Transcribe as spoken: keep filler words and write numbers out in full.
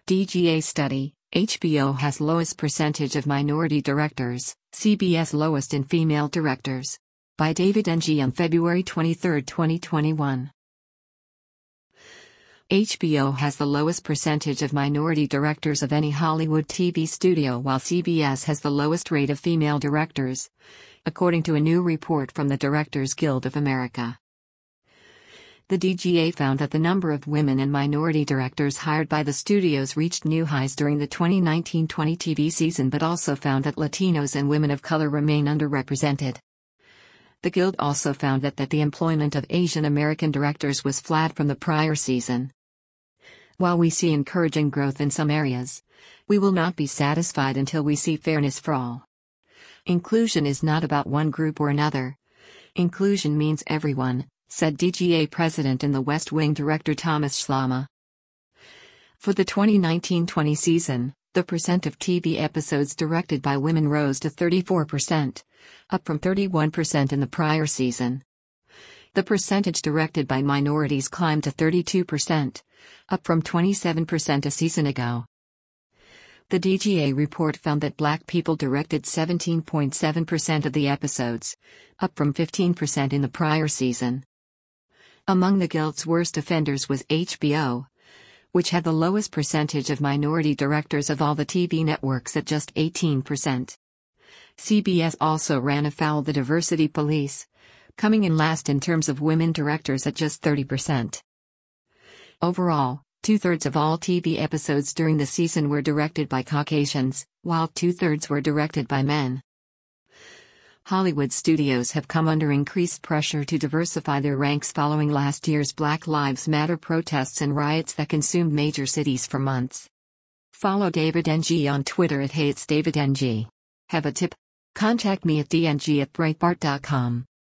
D G A study, H B O has lowest percentage of minority directors, C B S lowest in female directors. By David Ng on February twenty-third, twenty twenty-one. H B O has the lowest percentage of minority directors of any Hollywood T V studio, while C B S has the lowest rate of female directors, according to a new report from the Directors Guild of America. The D G A found that the number of women and minority directors hired by the studios reached new highs during the twenty nineteen twenty T V season, but also found that Latinos and women of color remain underrepresented. The Guild also found that, that the employment of Asian American directors was flat from the prior season. While we see encouraging growth in some areas, we will not be satisfied until we see fairness for all. Inclusion is not about one group or another. Inclusion means everyone, said D G A President in the West Wing director Thomas Schlama. For the twenty nineteen twenty season, the percent of T V episodes directed by women rose to thirty-four percent, up from thirty-one percent in the prior season. The percentage directed by minorities climbed to thirty-two percent, up from twenty-seven percent a season ago. The D G A report found that black people directed seventeen point seven percent of the episodes, up from fifteen percent in the prior season. Among the Guild's worst offenders was H B O, which had the lowest percentage of minority directors of all the T V networks at just eighteen percent. C B S also ran afoul the diversity police, coming in last in terms of women directors at just thirty percent. Overall, two-thirds of all T V episodes during the season were directed by Caucasians, while two-thirds were directed by men. Hollywood studios have come under increased pressure to diversify their ranks following last year's Black Lives Matter protests and riots that consumed major cities for months. Follow David Ng on Twitter at Hey It's David Ng. Have a tip? Contact me at d n g at breitbart dot com.